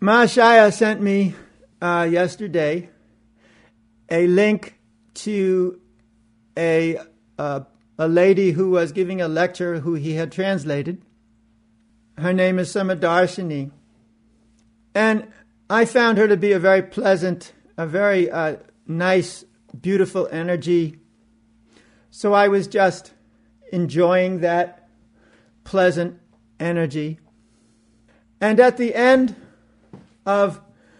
Mahashaya sent me yesterday a link to a lady who was giving a lecture who he had translated. Her name is Samadarshini. And I found her to be a very pleasant, a very nice, beautiful energy. So I was just enjoying that pleasant energy. And at the end of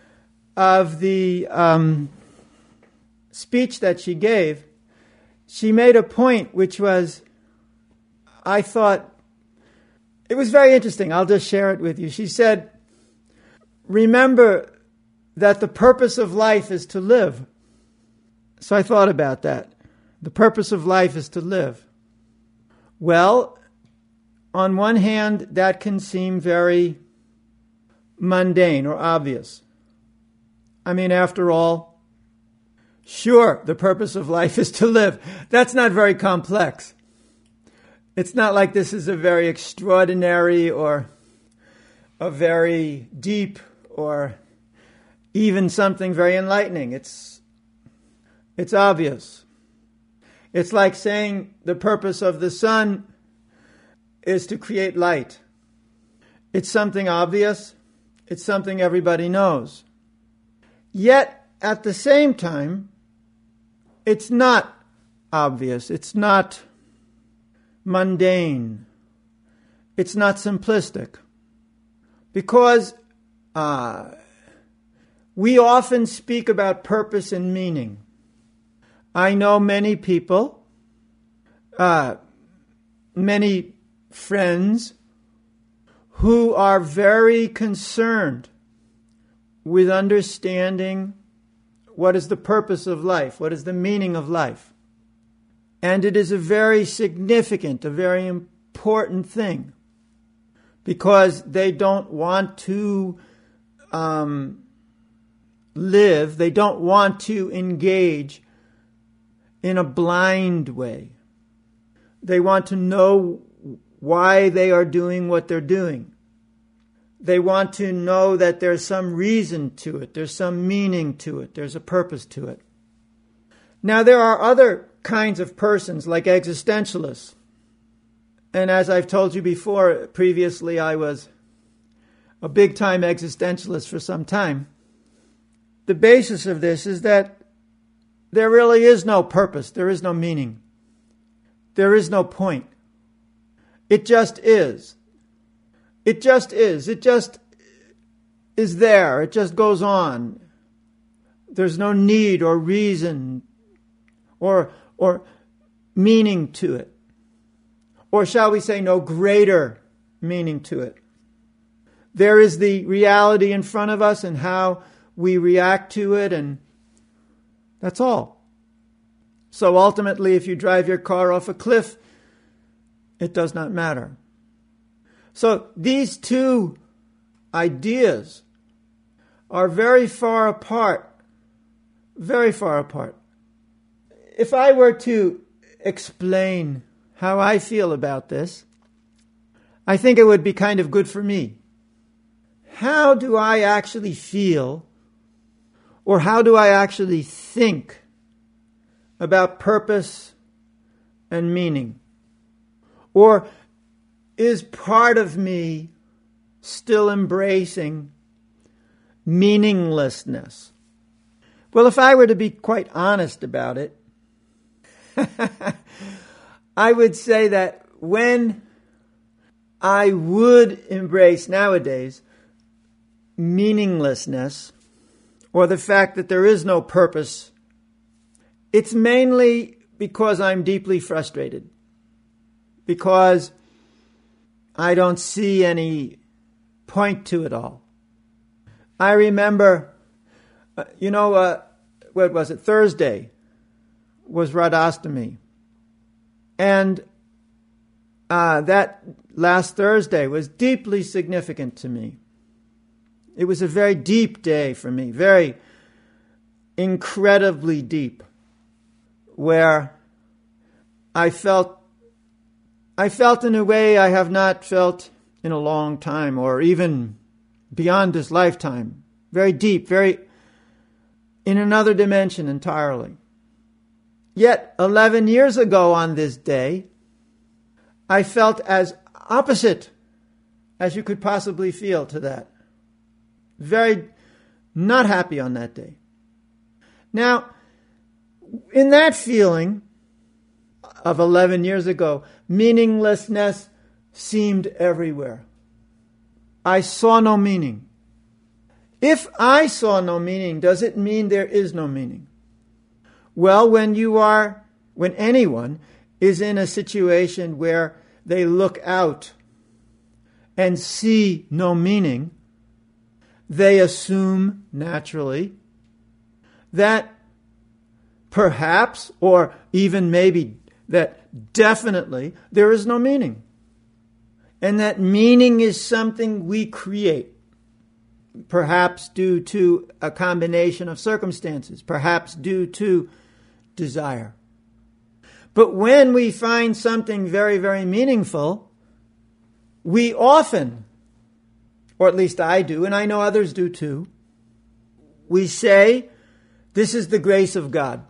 the speech that she gave, she made a point which was, I thought, it was very interesting. I'll just share it with you. She said, remember that the purpose of life is to live. So I thought about that. The purpose of life is to live. Well, on one hand, that can seem very mundane or obvious. I mean, after all, sure, the purpose of life is to live. That's not very complex. It's not like this is a very extraordinary or a very deep or even something very enlightening. It's obvious. It's like saying the purpose of the sun is to create light. It's something obvious. It's something everybody knows. Yet, at the same time, it's not obvious. It's not mundane. It's not simplistic. Because we often speak about purpose and meaning. I know many people, many friends, who are very concerned with understanding what is the purpose of life, what is the meaning of life. And it is a very significant, a very important thing, because they don't want to live, they don't want to engage in a blind way. They want to know why they are doing what they're doing. They want to know that there's some reason to it, there's some meaning to it, there's a purpose to it. Now, there are other kinds of persons like existentialists. And as I've told you before, previously I was a big-time existentialist for some time. The basis of this is that there really is no purpose, there is no meaning, there is no point. It just is. It just is. It just is there. It just goes on. There's no need or reason or meaning to it. Or shall we say no greater meaning to it. There is the reality in front of us and how we react to it, and that's all. So ultimately, if you drive your car off a cliff, it does not matter. So these two ideas are very far apart. Very far apart. If I were to explain how I feel about this, I think it would be kind of good for me. How do I actually feel, or how do I actually think about purpose and meaning? Or is part of me still embracing meaninglessness? Well, if I were to be quite honest about it, I would say that when I would embrace nowadays meaninglessness, or the fact that there is no purpose, it's mainly because I'm deeply frustrated. Because I don't see any point to it all. I remember, what was it? Thursday was Radhastami. And that last Thursday was deeply significant to me. It was a very deep day for me, very incredibly deep, where I felt in a way I have not felt in a long time, or even beyond this lifetime, very deep, very in another dimension entirely. Yet 11 years ago on this day, I felt as opposite as you could possibly feel to that. Very not happy on that day. Now, in that feeling of 11 years ago, meaninglessness seemed everywhere. I saw no meaning. If I saw no meaning, does it mean there is no meaning? Well, when anyone is in a situation where they look out and see no meaning, they assume naturally that perhaps, or even maybe that definitely, there is no meaning. And that meaning is something we create. Perhaps due to a combination of circumstances, perhaps due to desire. But when we find something very, very meaningful, we often, or at least I do, and I know others do too, we say, this is the grace of God.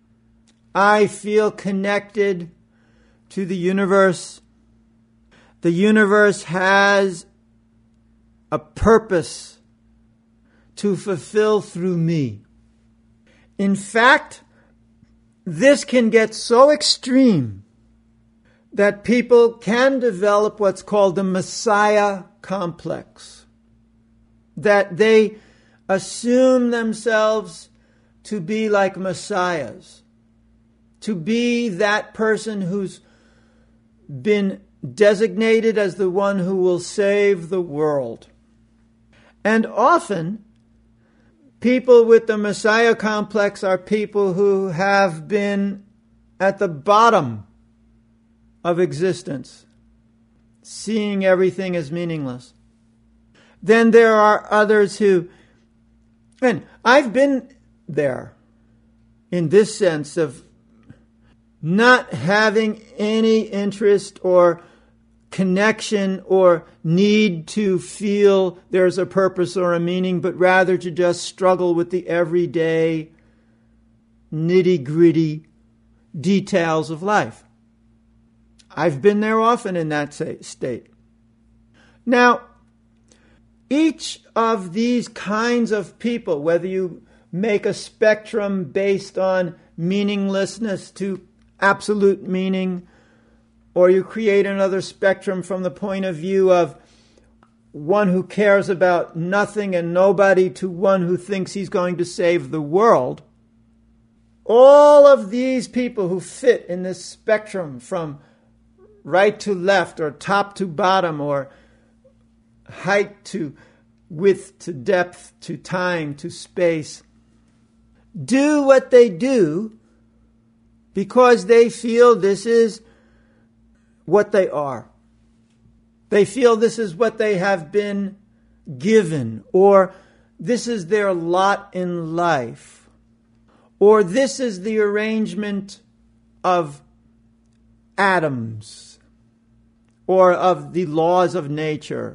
I feel connected to the universe. The universe has a purpose to fulfill through me. In fact, this can get so extreme that people can develop what's called the Messiah complex. That they assume themselves to be like messiahs, to be that person who's been designated as the one who will save the world. And often, people with the Messiah complex are people who have been at the bottom of existence, seeing everything as meaningless. Then there are others who, and I've been there in this sense of not having any interest or connection or need to feel there's a purpose or a meaning, but rather to just struggle with the everyday nitty-gritty details of life. I've been there often in that state. Now, each of these kinds of people, whether you make a spectrum based on meaninglessness to absolute meaning, or you create another spectrum from the point of view of one who cares about nothing and nobody to one who thinks he's going to save the world, all of these people who fit in this spectrum from right to left or top to bottom or height to width to depth to time to space do what they do because they feel this is what they are. They feel this is what they have been given, or this is their lot in life, or this is the arrangement of atoms, or of the laws of nature,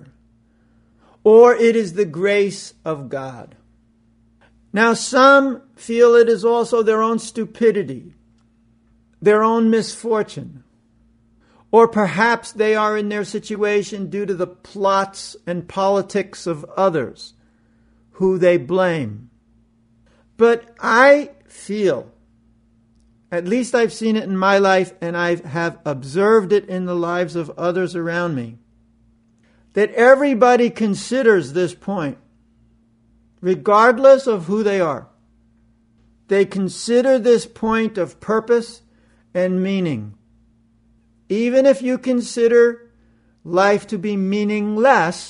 or it is the grace of God. Now, some feel it is also their own stupidity, their own misfortune, or perhaps they are in their situation due to the plots and politics of others who they blame. But I feel, at least I've seen it in my life and I have observed it in the lives of others around me, that everybody considers this point, regardless of who they are. They consider this point of purpose and meaning. Even if you consider life to be meaningless,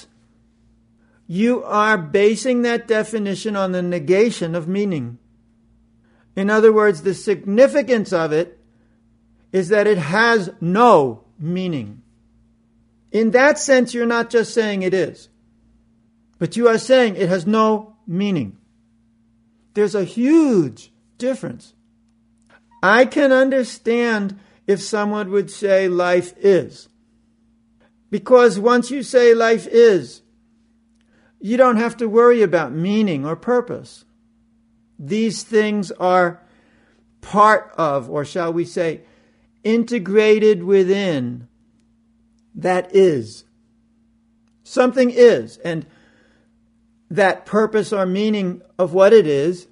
you are basing that definition on the negation of meaning. In other words, the significance of it is that it has no meaning. In that sense, you're not just saying it is, but you are saying it has no meaning. There's a huge difference. I can understand if someone would say life is. Because once you say life is, you don't have to worry about meaning or purpose. These things are part of, or shall we say, integrated within that is. Something is, and that purpose or meaning of what it is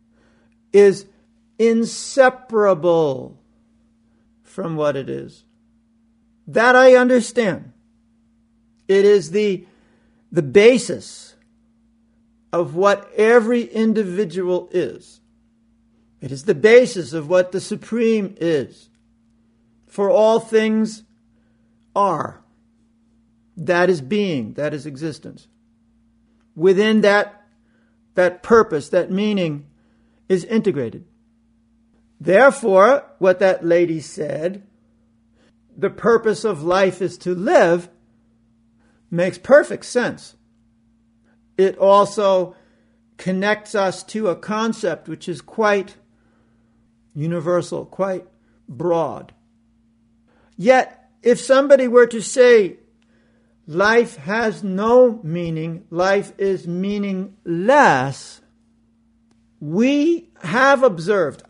inseparable from what it is. That I understand. It is the basis of what every individual is. It is the basis of what the Supreme is. For all things are. That is being, that is existence. Within that purpose, that meaning is integrated. Therefore, what that lady said, the purpose of life is to live, makes perfect sense. It also connects us to a concept which is quite universal, quite broad. Yet, if somebody were to say, life has no meaning, life is meaningless, I have observed,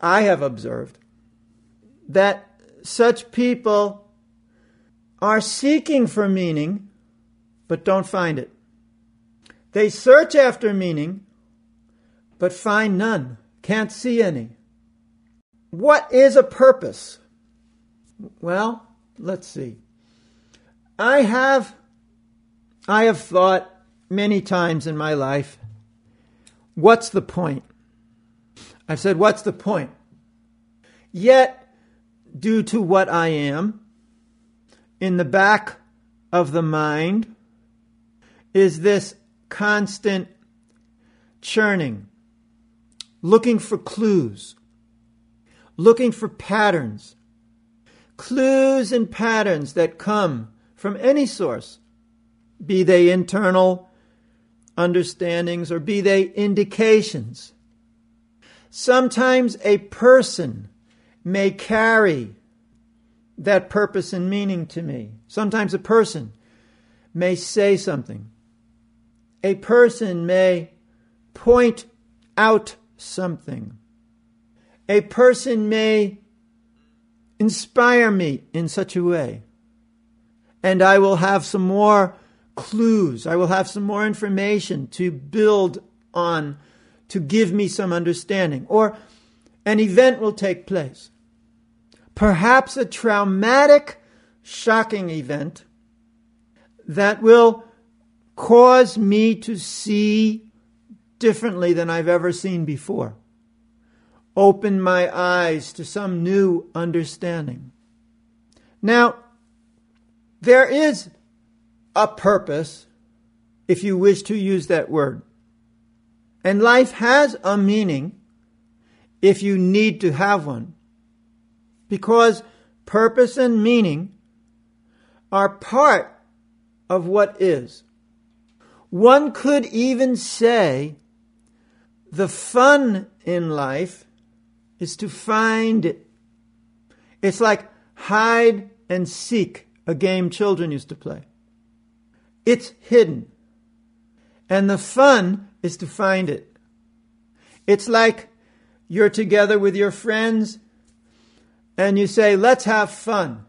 that such people are seeking for meaning, but don't find it. They search after meaning, but find none, can't see any. What is a purpose? Well, let's see. I have thought many times in my life, what's the point? I've said, what's the point? Yet, due to what I am, in the back of the mind is this constant churning, looking for clues, looking for patterns, clues and patterns that come from any source, be they internal understandings or be they indications. Sometimes a person may carry that purpose and meaning to me. Sometimes a person may say something. A person may point out something. A person may inspire me in such a way. And I will have some more clues. I will have some more information to build on, to give me some understanding. Or an event will take place. Perhaps a traumatic, shocking event that will cause me to see differently than I've ever seen before. Open my eyes to some new understanding. Now, there is a purpose, if you wish to use that word. And life has a meaning if you need to have one. Because purpose and meaning are part of what is. One could even say the fun in life is to find it. It's like hide and seek, a game children used to play. It's hidden. And the fun is to find it. It's like you're together with your friends and you say, let's have fun.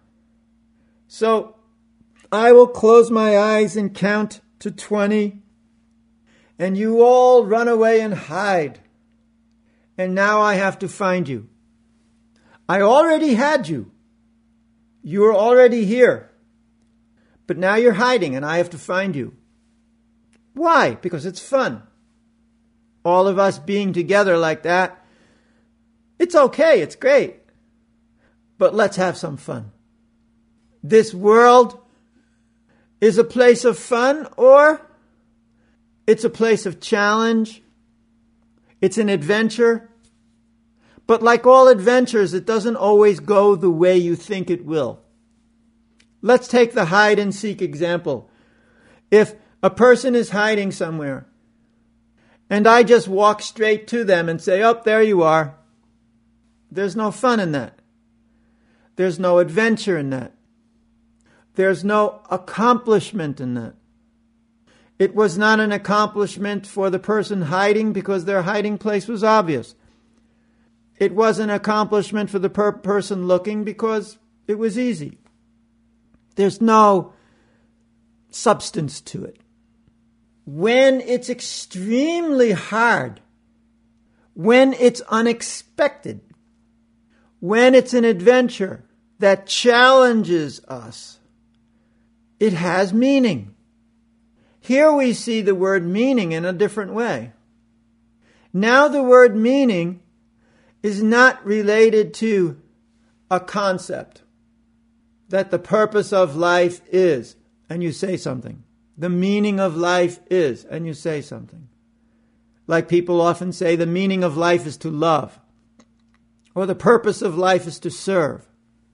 So I will close my eyes and count to 20. And you all run away and hide. And now I have to find you. I already had you. You were already here. But now you're hiding and I have to find you. Why? Because it's fun. All of us being together like that, it's okay, it's great. But let's have some fun. This world is a place of fun, or it's a place of challenge. It's an adventure. But like all adventures, it doesn't always go the way you think it will. Let's take the hide and seek example. If a person is hiding somewhere, and I just walk straight to them and say, oh, there you are. There's no fun in that. There's no adventure in that. There's no accomplishment in that. It was not an accomplishment for the person hiding because their hiding place was obvious. It was an accomplishment for the person looking because it was easy. There's no substance to it. When it's extremely hard, when it's unexpected, when it's an adventure that challenges us, it has meaning. Here we see the word meaning in a different way. Now the word meaning is not related to a concept that the purpose of life is, and you say something. The meaning of life is, and you say something. Like people often say, the meaning of life is to love, or the purpose of life is to serve.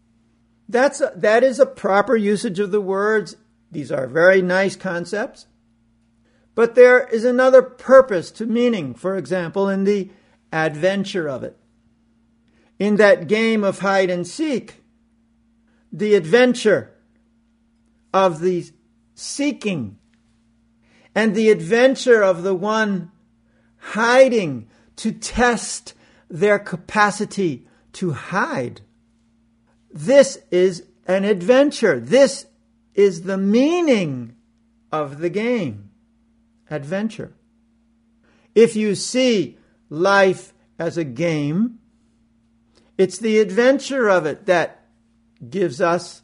That is a proper usage of the words. These are very nice concepts. But there is another purpose to meaning, for example, in the adventure of it. In that game of hide and seek, the adventure of the seeking and the adventure of the one hiding to test their capacity to hide. This is an adventure. This is the meaning of the game. Adventure. If you see life as a game, it's the adventure of it that gives us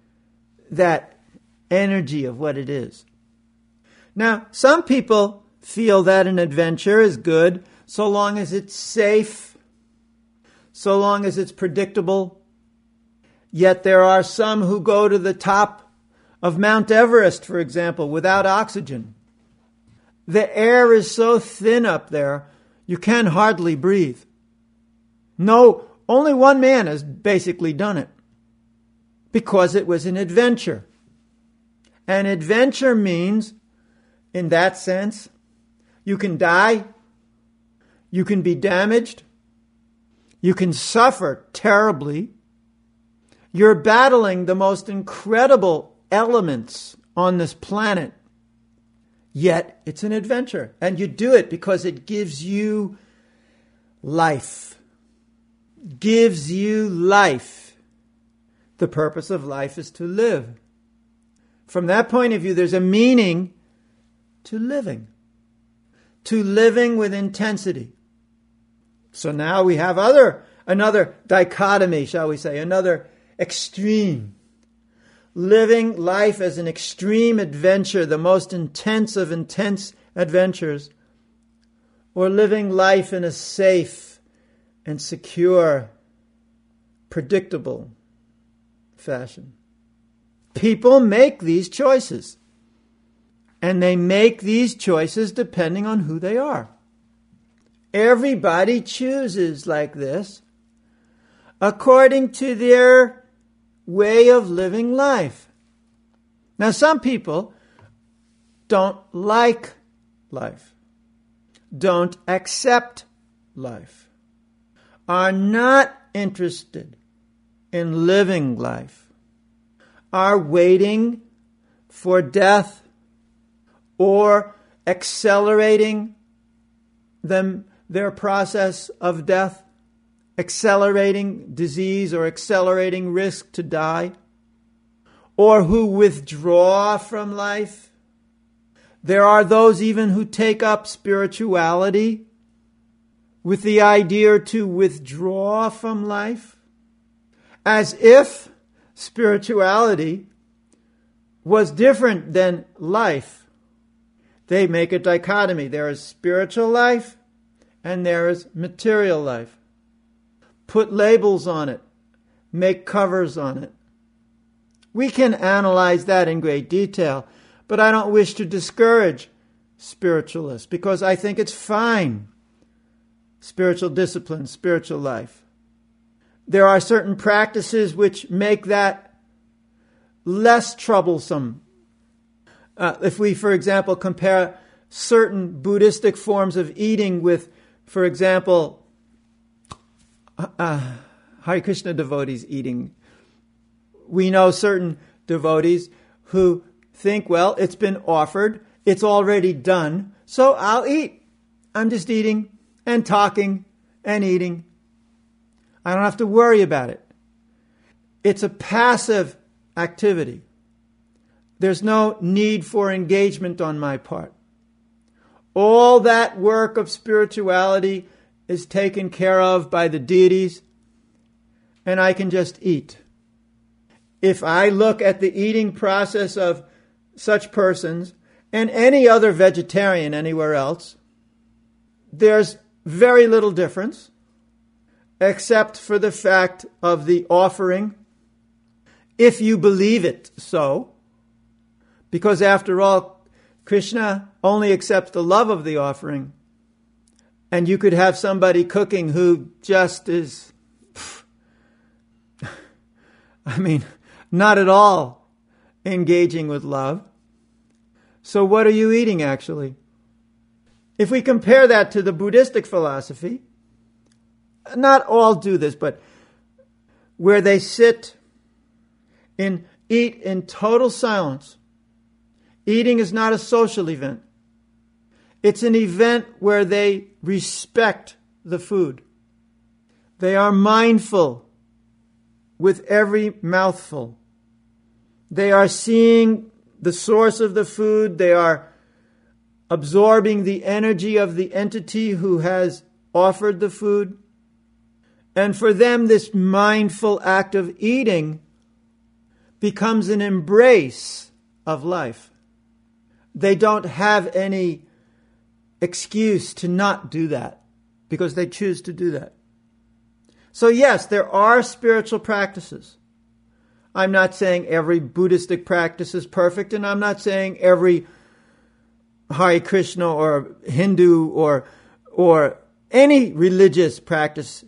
that energy of what it is. Now, some people feel that an adventure is good so long as it's safe, so long as it's predictable. Yet there are some who go to the top of Mount Everest, for example, without oxygen. The air is so thin up there, you can hardly breathe. No, only one man has basically done it. Because it was an adventure. An adventure means, in that sense, you can die, you can be damaged, you can suffer terribly. You're battling the most incredible elements on this planet. Yet it's an adventure. And you do it because it gives you life. Gives you life. The purpose of life is to live. From that point of view, there's a meaning to living. To living with intensity. So now we have another dichotomy, shall we say, another extreme. Living life as an extreme adventure, the most intense of intense adventures, or living life in a safe and secure, predictable fashion. People make these choices, and they make these choices depending on who they are. Everybody chooses like this according to their way of living life. Now, some people don't like life, don't accept life, are not interested in living life, are waiting for death or accelerating their process of death, accelerating disease or accelerating risk to die, or who withdraw from life. There are those even who take up spirituality with the idea to withdraw from life, as if spirituality was different than life. They make a dichotomy. There is spiritual life and there is material life. Put labels on it. Make covers on it. We can analyze that in great detail, but I don't wish to discourage spiritualists because I think it's fine. Spiritual discipline, spiritual life. There are certain practices which make that less troublesome. If we, for example, compare certain Buddhistic forms of eating with, for example, Hare Krishna devotees eating. We know certain devotees who think, well, it's been offered, It's already done, so I'll eat. I'm just eating and talking and eating. I don't have to worry about it. It's a passive activity. There's no need for engagement on my part. All that work of spirituality is taken care of by the deities, and I can just eat. If I look at the eating process of such persons and any other vegetarian anywhere else, there's very little difference, except for the fact of the offering, if you believe it so. Because after all, Krishna only accepts the love of the offering. And you could have somebody cooking who just is, not at all engaging with love. So what are you eating actually? If we compare that to the Buddhistic philosophy, not all do this, but where they eat in total silence. Eating is not a social event. It's an event where they respect the food. They are mindful with every mouthful. They are seeing the source of the food. They are absorbing the energy of the entity who has offered the food. And for them, this mindful act of eating becomes an embrace of life. They don't have any excuse to not do that because they choose to do that. So yes, there are spiritual practices. I'm not saying every Buddhistic practice is perfect, and I'm not saying every Hare Krishna or Hindu or any religious practice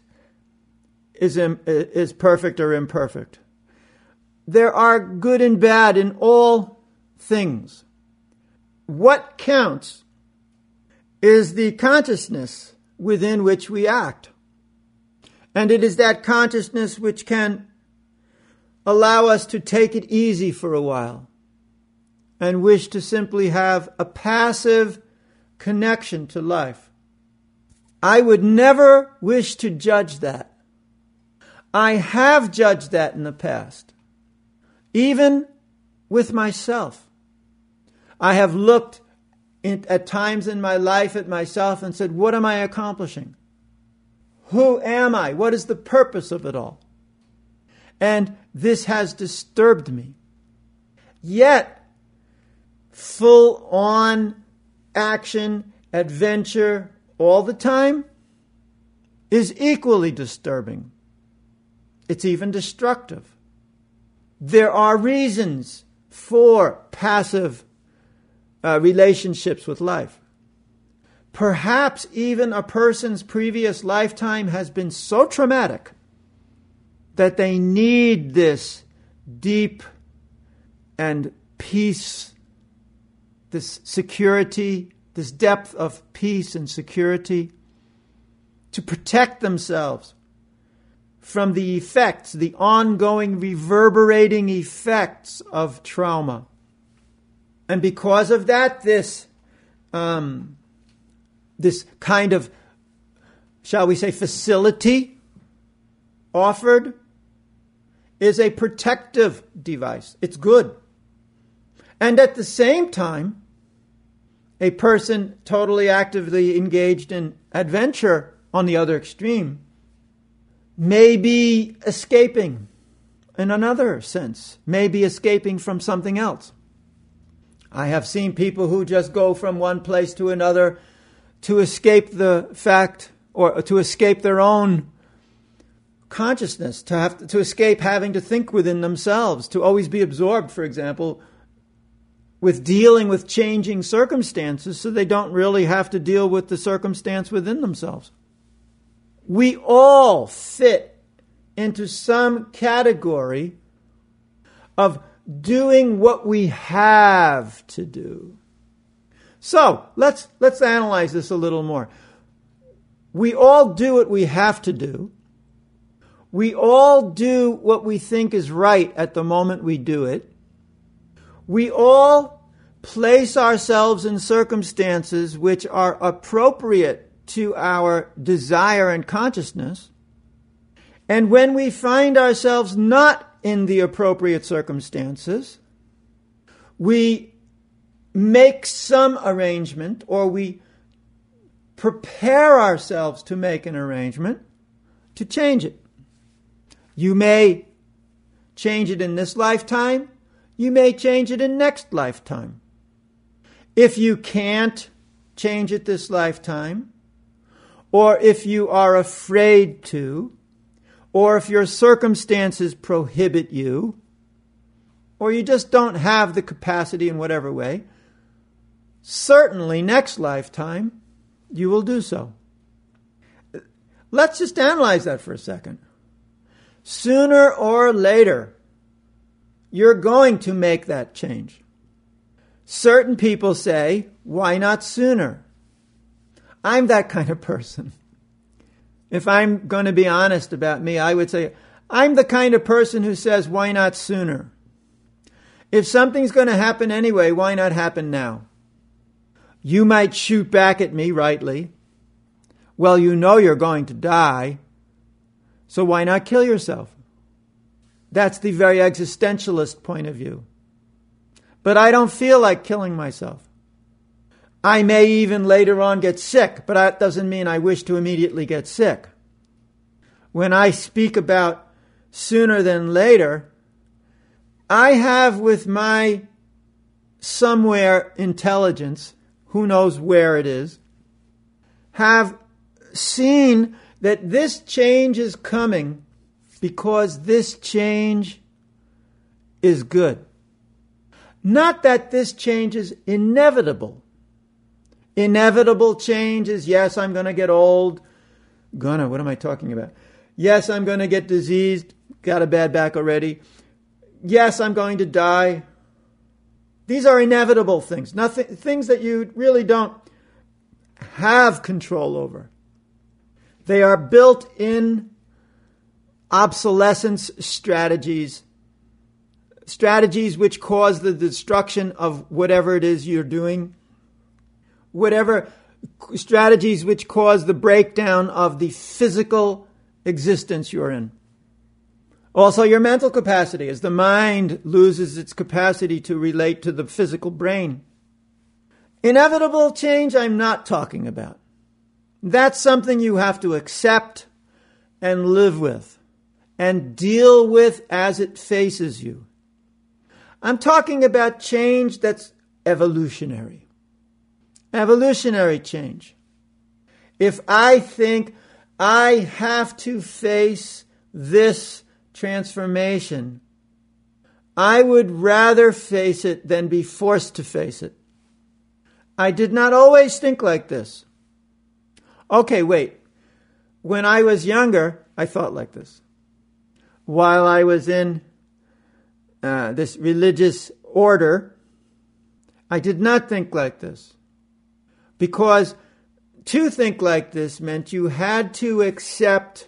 is perfect or imperfect. There are good and bad in all things. What counts is the consciousness within which we act. And it is that consciousness which can allow us to take it easy for a while and wish to simply have a passive connection to life. I would never wish to judge that. I have judged that in the past, even with myself. I have looked at times in my life at myself and said, what am I accomplishing? Who am I? What is the purpose of it all? And this has disturbed me. Yet, full-on action, adventure, all the time, is equally disturbing. It's even destructive. There are reasons for passive relationships with life. Perhaps even a person's previous lifetime has been so traumatic that they need this deep and peace, this security, this depth of peace and security to protect themselves from the effects, the ongoing reverberating effects of trauma. And because of that, this kind of, shall we say, facility offered is a protective device. It's good. And at the same time, a person totally actively engaged in adventure on the other extreme may be escaping in another sense, may be escaping from something else. I have seen people who just go from one place to another to escape the fact or to escape their own consciousness, to escape having to think within themselves, to always be absorbed, for example, with dealing with changing circumstances so they don't really have to deal with the circumstance within themselves. We all fit into some category of doing what we have to do. So, let's analyze this a little more. We all do what we have to do. We all do what we think is right at the moment we do it. We all place ourselves in circumstances which are appropriate to our desire and consciousness. And when we find ourselves not in the appropriate circumstances, we make some arrangement, or we prepare ourselves to make an arrangement to change it. You may change it in this lifetime. You may change it in next lifetime. If you can't change it this lifetime, or if you are afraid to, or if your circumstances prohibit you, or you just don't have the capacity in whatever way, certainly next lifetime you will do so. Let's just analyze that for a second. Sooner or later, you're going to make that change. Certain people say, why not sooner? I'm that kind of person. If I'm going to be honest about me, I would say, I'm the kind of person who says, why not sooner? If something's going to happen anyway, why not happen now? You might shoot back at me rightly. Well, you know you're going to die, so why not kill yourself? That's the very existentialist point of view. But I don't feel like killing myself. I may even later on get sick, but that doesn't mean I wish to immediately get sick. When I speak about sooner than later, I have with my somewhere intelligence, who knows where it is, have seen that this change is coming because this change is good. Not that this change is inevitable. Inevitable change is, yes, I'm going to get old. What am I talking about? Yes, I'm going to get diseased. Got a bad back already. Yes, I'm going to die. These are inevitable things. Things that you really don't have control over. They are built-in obsolescence strategies which cause the destruction of whatever it is you're doing, whatever strategies which cause the breakdown of the physical existence you're in. Also, your mental capacity, as the mind loses its capacity to relate to the physical brain. Inevitable change, I'm not talking about. That's something you have to accept and live with and deal with as it faces you. I'm talking about change that's evolutionary. Evolutionary change. If I think I have to face this transformation, I would rather face it than be forced to face it. I did not always think like this. Okay, wait. When I was younger, I thought like this. While I was in this religious order, I did not think like this. Because to think like this meant you had to accept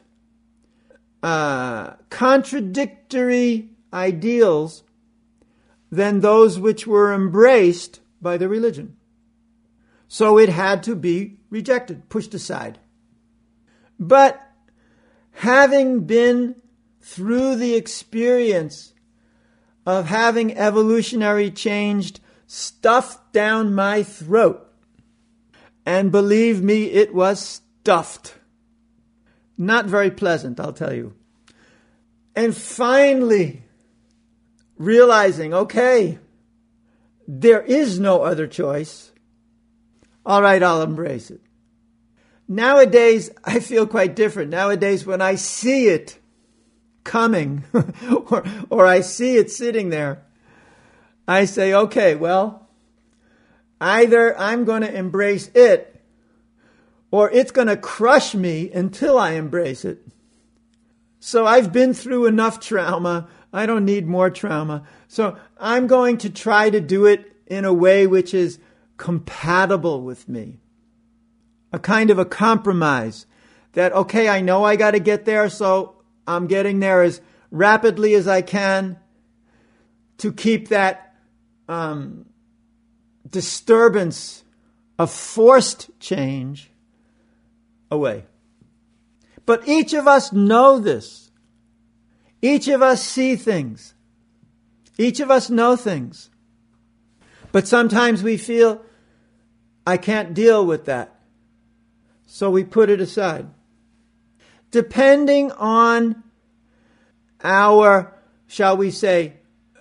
contradictory ideals than those which were embraced by the religion. So it had to be rejected, pushed aside. But having been through the experience of having evolutionary change stuffed down my throat, and believe me, it was stuffed. Not very pleasant, I'll tell you. And finally, realizing, okay, there is no other choice. All right, I'll embrace it. Nowadays, I feel quite different. Nowadays, when I see it coming, or I see it sitting there, I say, okay, well, either I'm going to embrace it, or it's going to crush me until I embrace it. So I've been through enough trauma. I don't need more trauma. So I'm going to try to do it in a way which is compatible with me. A kind of a compromise that, okay, I know I got to get there, so I'm getting there as rapidly as I can to keep that disturbance of forced change away. But each of us know this. Each of us see things. Each of us know things. But sometimes we feel, I can't deal with that. So we put it aside. Depending on our, shall we say,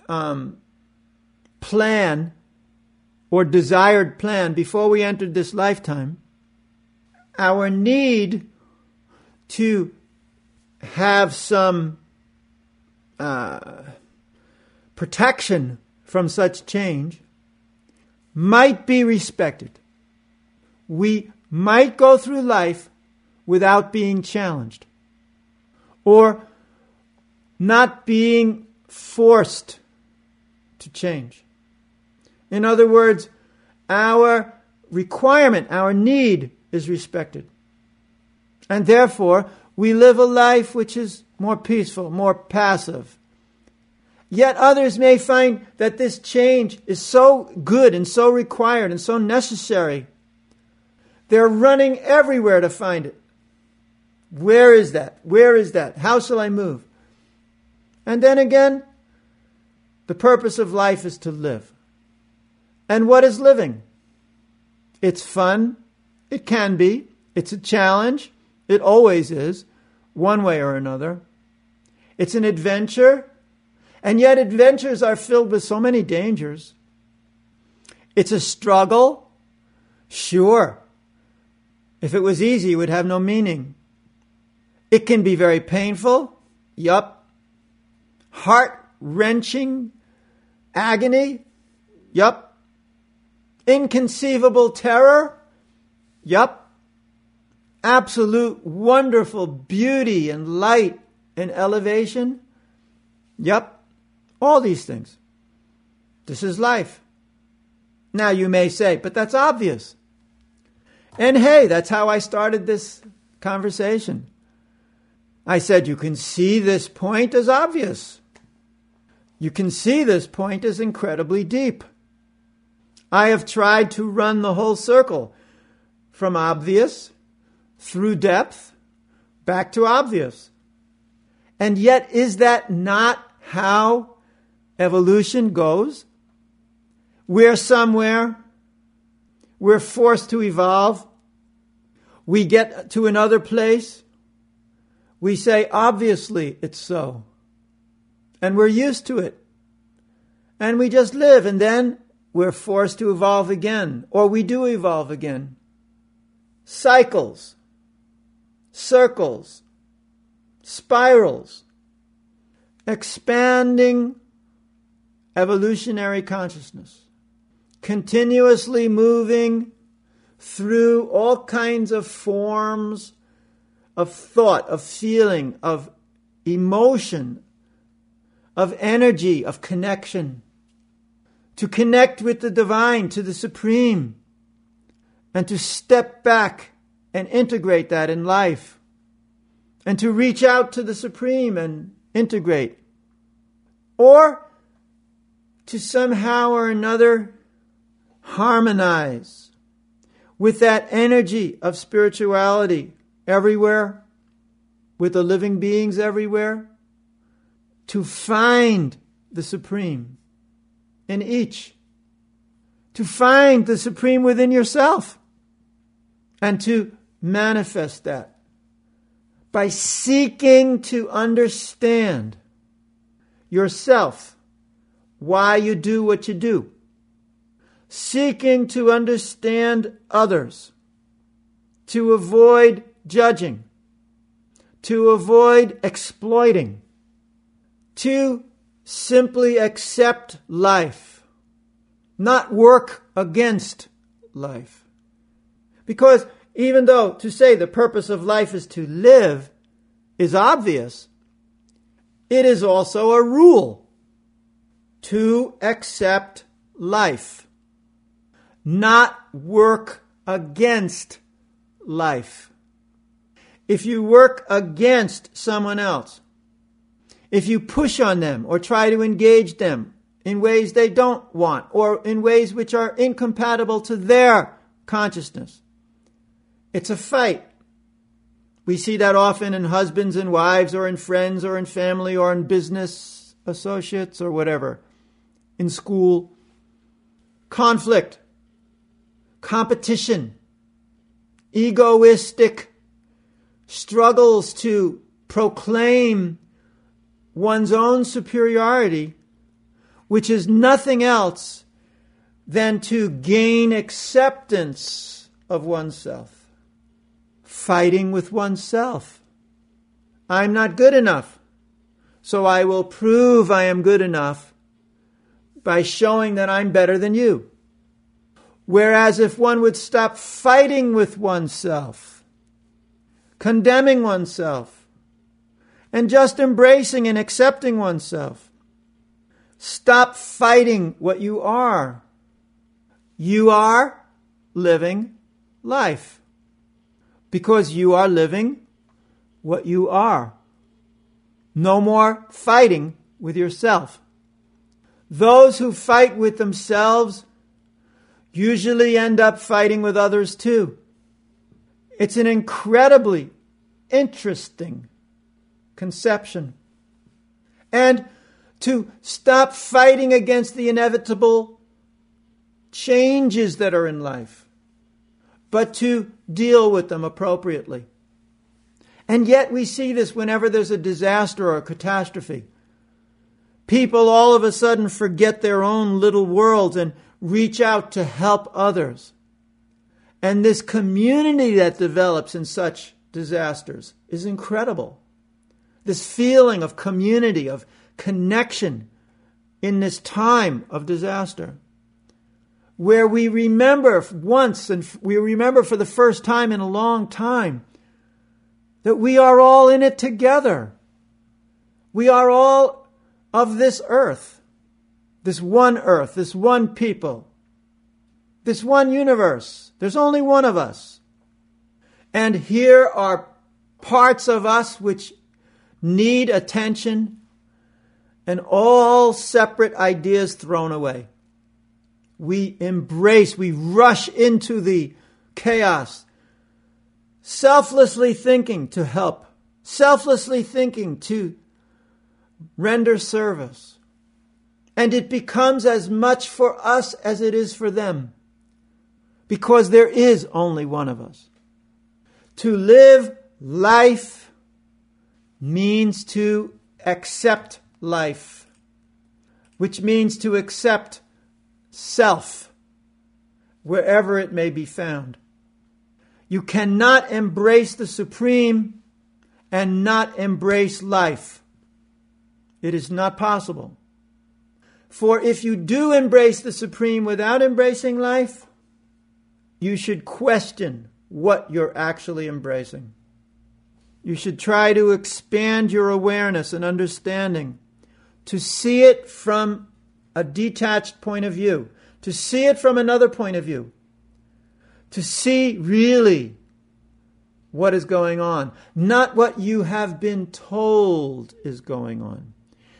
plan or desired plan before we entered this lifetime, our need to have some protection from such change might be respected. We might go through life without being challenged or not being forced to change. In other words, our requirement, our need is respected. And therefore, we live a life which is more peaceful, more passive. Yet others may find that this change is so good and so required and so necessary. They're running everywhere to find it. Where is that? Where is that? How shall I move? And then again, the purpose of life is to live. And what is living? It's fun. It can be. It's a challenge. It always is, one way or another. It's an adventure. And yet adventures are filled with so many dangers. It's a struggle. Sure. If it was easy, it would have no meaning. It can be very painful. Yup. Heart-wrenching agony. Yup. Inconceivable terror. Yup. Absolute wonderful beauty and light and elevation. Yup. All these things. This is life. Now you may say, but that's obvious. And hey, that's how I started this conversation. I said, you can see this point as obvious. You can see this point as incredibly deep. I have tried to run the whole circle from obvious through depth back to obvious. And yet, is that not how evolution goes? We're somewhere. We're forced to evolve. We get to another place. We say, obviously, it's so. And we're used to it. And we just live. And then we're forced to evolve again. Or we do evolve again. Cycles. Circles. Spirals. Expanding evolutionary consciousness. Continuously moving through all kinds of forms of thought, of feeling, of emotion, of energy, of connection. To connect with the divine, to the supreme, and to step back and integrate that in life. And to reach out to the supreme and integrate. Or to somehow or another harmonize with that energy of spirituality everywhere, with the living beings everywhere, to find the supreme in each, to find the supreme within yourself, and to manifest that by seeking to understand yourself, why you do what you do. Seeking to understand others, to avoid judging, to avoid exploiting, to simply accept life, not work against life. Because even though to say the purpose of life is to live is obvious, it is also a rule to accept life. Not work against life. If you work against someone else, if you push on them or try to engage them in ways they don't want, or in ways which are incompatible to their consciousness. It's a fight. We see that often in husbands and wives, or in friends, or in family, or in business associates, or whatever, in school. Conflict, competition, egoistic struggles to proclaim one's own superiority, which is nothing else than to gain acceptance of oneself. Fighting with oneself. I'm not good enough, so I will prove I am good enough by showing that I'm better than you. Whereas if one would stop fighting with oneself, condemning oneself, and just embracing and accepting oneself, stop fighting what you are. You are living life because you are living what you are. No more fighting with yourself. Those who fight with themselves usually end up fighting with others too. It's an incredibly interesting conception. And to stop fighting against the inevitable changes that are in life, but to deal with them appropriately. And yet we see this whenever there's a disaster or a catastrophe. People all of a sudden forget their own little worlds and reach out to help others. And this community that develops in such disasters is incredible. This feeling of community, of connection in this time of disaster, where we remember once and we remember for the first time in a long time that we are all in it together. We are all of this earth, this one people, this one universe. There's only one of us. And here are parts of us which need attention, and all separate ideas thrown away. We embrace, we rush into the chaos, selflessly thinking to help, selflessly thinking to render service. And it becomes as much for us as it is for them, because there is only one of us. To live life means to accept life, which means to accept self, wherever it may be found. You cannot embrace the Supreme and not embrace life. It is not possible. For if you do embrace the Supreme without embracing life, you should question what you're actually embracing. You should try to expand your awareness and understanding, to see it from a detached point of view, to see it from another point of view, to see really what is going on, not what you have been told is going on,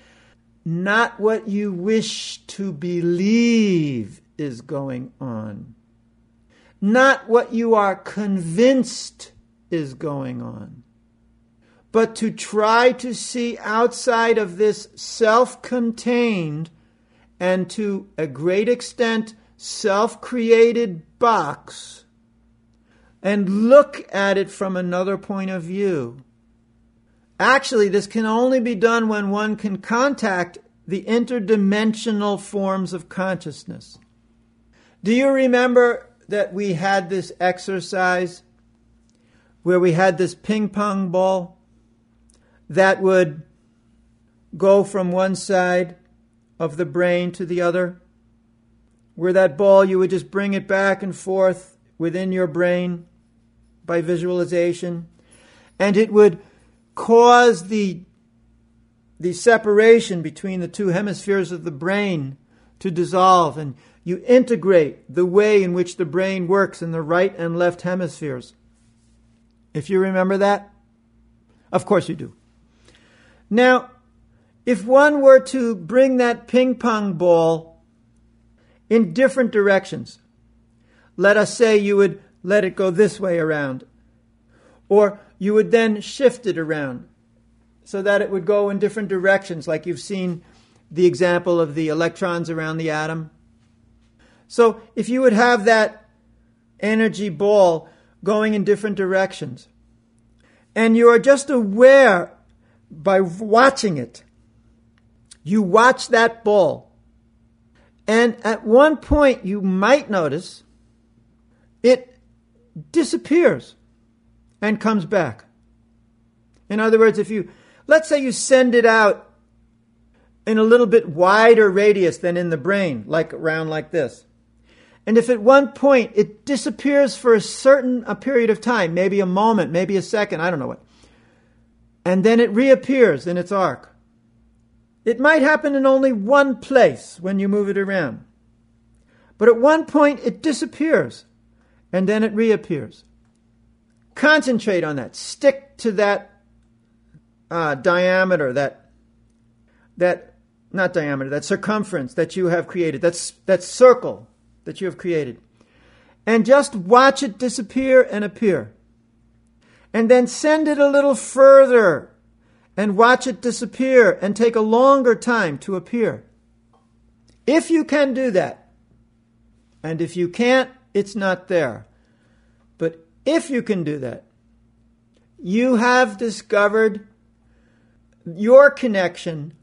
not what you wish to believe is going on, not what you are convinced is going on, but to try to see outside of this self-contained and to a great extent self-created box and look at it from another point of view. Actually, this can only be done when one can contact the interdimensional forms of consciousness. Do you remember that we had this exercise where we had this ping pong ball that would go from one side of the brain to the other, where that ball, you would just bring it back and forth within your brain by visualization, and it would cause the separation between the two hemispheres of the brain to dissolve, and you integrate the way in which the brain works in the right and left hemispheres. If you remember that, of course you do. Now, If one were to bring that ping pong ball in different directions, let us say you would let it go this way around, or you would then shift it around so that it would go in different directions, like you've seen the example of the electrons around the atom. So if you would have that energy ball going in different directions, and you are just aware by watching it, you watch that ball, and at one point you might notice it disappears and comes back. In other words, let's say you send it out in a little bit wider radius than in the brain, like around like this. And if at one point it disappears for a period of time, maybe a moment, maybe a second, I don't know what, and then it reappears in its arc. It might happen in only one place when you move it around. But at one point it disappears and then it reappears. Concentrate on that. Stick to that diameter, that circumference that you have created, that circle that you have created. And just watch it disappear and appear. And then send it a little further and watch it disappear and take a longer time to appear. If you can do that, and if you can't, it's not there. But if you can do that, you have discovered your connection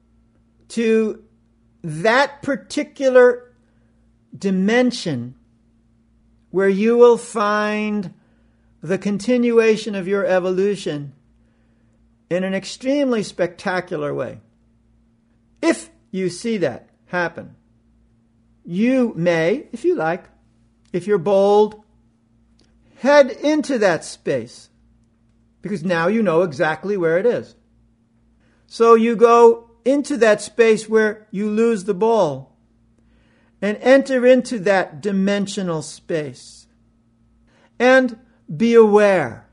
to that particular dimension where you will find the continuation of your evolution in an extremely spectacular way. If you see that happen, you may, if you like, if you're bold, head into that space, because now you know exactly where it is. So you go into that space where you lose the ball and enter into that dimensional space and be aware.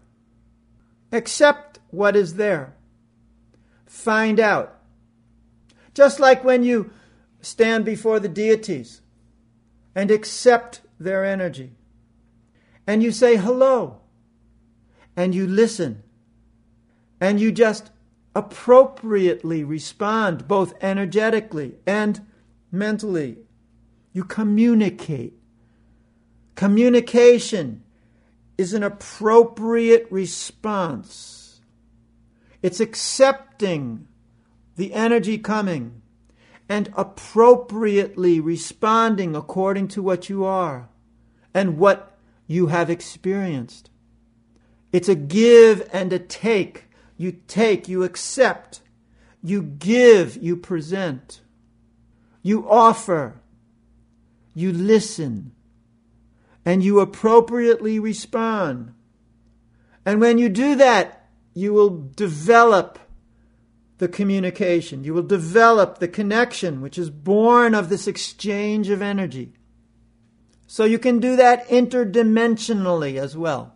Accept what is there. Find out. Just like when you stand before the deities and accept their energy, and you say hello, and you listen, and you just appropriately respond, both energetically and mentally. You communicate. Communication is an appropriate response. It's accepting the energy coming and appropriately responding according to what you are and what you have experienced. It's a give and a take. You take, you accept. You give, you present. You offer. You listen. And you appropriately respond. And when you do that, you will develop the communication. You will develop the connection, which is born of this exchange of energy. So you can do that interdimensionally as well.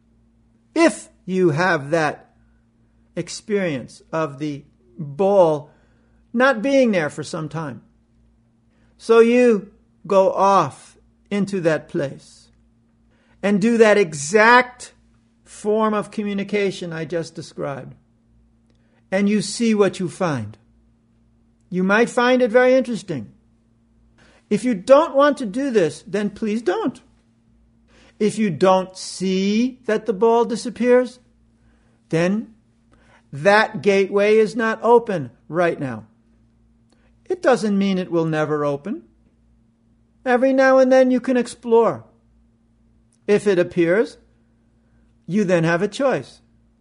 If you have that experience of the ball not being there for some time. So you go off into that place and do that exact form of communication I just described. And you see what you find. You might find it very interesting. If you don't want to do this, then please don't. If you don't see that the ball disappears, then that gateway is not open right now. It doesn't mean it will never open. Every now and then you can explore. If it appears, you then have a choice.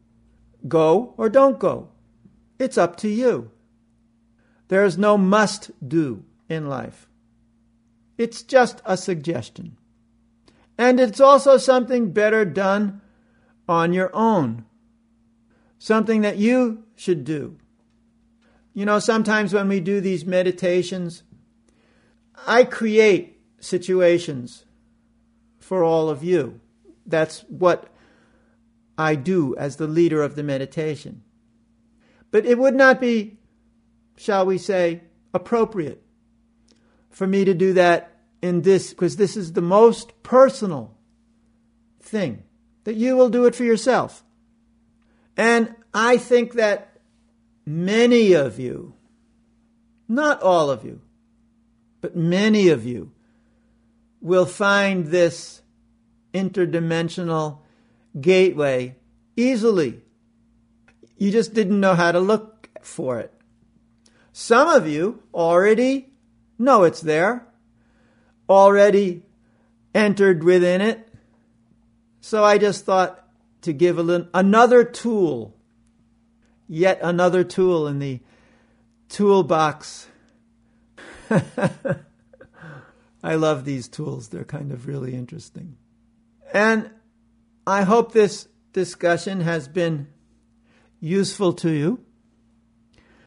Go or don't go. It's up to you. There is no must do in life. It's just a suggestion. And it's also something better done on your own. Something that you should do. You know, sometimes when we do these meditations, I create situations for all of you. That's what I do as the leader of the meditation. But it would not be shall we say, appropriate for me to do that in this, because this is the most personal thing, that you will do it for yourself. And I think that many of you, not all of you, but many of you will find this interdimensional gateway easily. You just didn't know how to look for it. Some of you already know it's there, already entered within it. So I just thought to give another tool, yet another tool in the toolbox. I love these tools. They're kind of really interesting. And I hope this discussion has been useful to you.